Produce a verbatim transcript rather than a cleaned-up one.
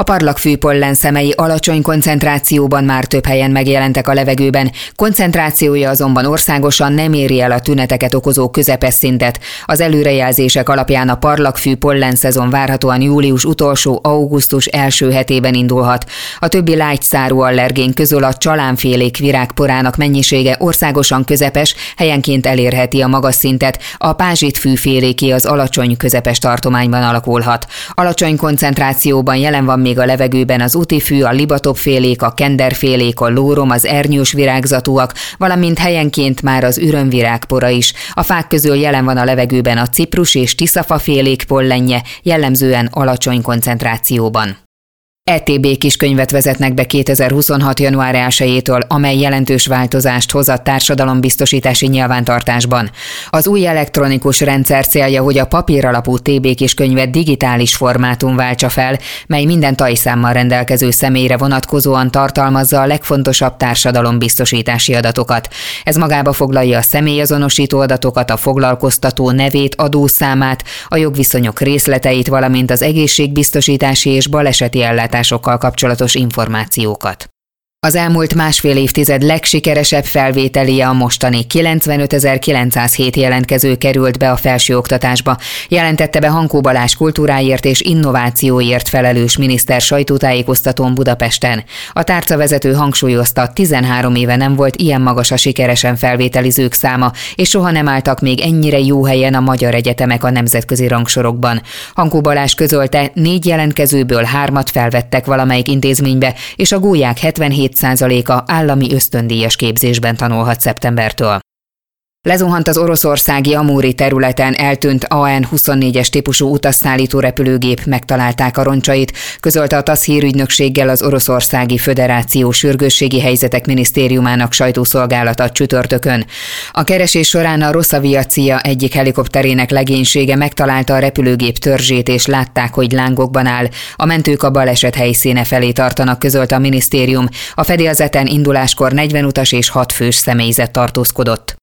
A parlagfű pollenszemei alacsony koncentrációban már több helyen megjelentek a levegőben, koncentrációja azonban országosan nem éri el a tüneteket okozó közepes szintet. Az előrejelzések alapján a parlagfű pollenszezon várhatóan július utolsó, augusztus első hetében indulhat. A többi lágyszárú allergén közül a csalánfélék virágporának mennyisége országosan közepes, helyenként elérheti a magas szintet, a pázsitfűféléké az alacsony közepes tartományban alakulhat. Alacsony koncentrációban jelen van még a levegőben az utifű, a libatopfélék, a kenderfélék, a lórom, az ernyős virágzatúak, valamint helyenként már az ürömvirágpora is. A fák közül jelen van a levegőben a ciprus és tiszafafélék pollenje, jellemzően alacsony koncentrációban. é té bé kiskönyvet vezetnek be kétezer-huszonhat. január elsejétől, amely jelentős változást hoz a társadalombiztosítási nyilvántartásban. Az új elektronikus rendszer célja, hogy a papíralapú té bé kiskönyvet digitális formátum váltsa fel, mely minden tajszámmal rendelkező személyre vonatkozóan tartalmazza a legfontosabb társadalombiztosítási adatokat. Ez magába foglalja a személyazonosító adatokat, a foglalkoztató nevét, adószámát, a jogviszonyok részleteit, valamint az egészségbiztosítási és baleseti ellátásokkal kapcsolatos információkat. Az elmúlt másfél évtized legsikeresebb felvételie a mostani kilencvenötezer-kilencszázhét jelentkező került be a felsőoktatásba, jelentette be Hankó Balázs kultúráért és innovációért felelős miniszter sajtótájékoztatón Budapesten. A tárcavezető hangsúlyozta, tizenhárom éve nem volt ilyen magas a sikeresen felvételizők száma, és soha nem álltak még ennyire jó helyen a magyar egyetemek a nemzetközi rangsorokban. Hankó Balázs közölte, négy jelentkezőből hármat felvettek valamelyik intézménybe, és a gólyák hetvenhét százaléka állami ösztöndíjas képzésben tanulhat szeptembertől. Lezuhant az oroszországi Amúri területen eltűnt á en huszonnégyes típusú utasszállító repülőgép, megtalálták a roncsait, közölte a TASZ hírügynökséggel az Oroszországi Föderáció Sürgősségi Helyzetek Minisztériumának sajtószolgálata csütörtökön. A keresés során a Rosaviacia egyik helikopterének legénysége megtalálta a repülőgép törzsét, és látták, hogy lángokban áll. A mentők a baleset helyszíne felé tartanak, közölte a minisztérium. A fedélzeten induláskor negyven utas és hat fős személyzet tartózkodott.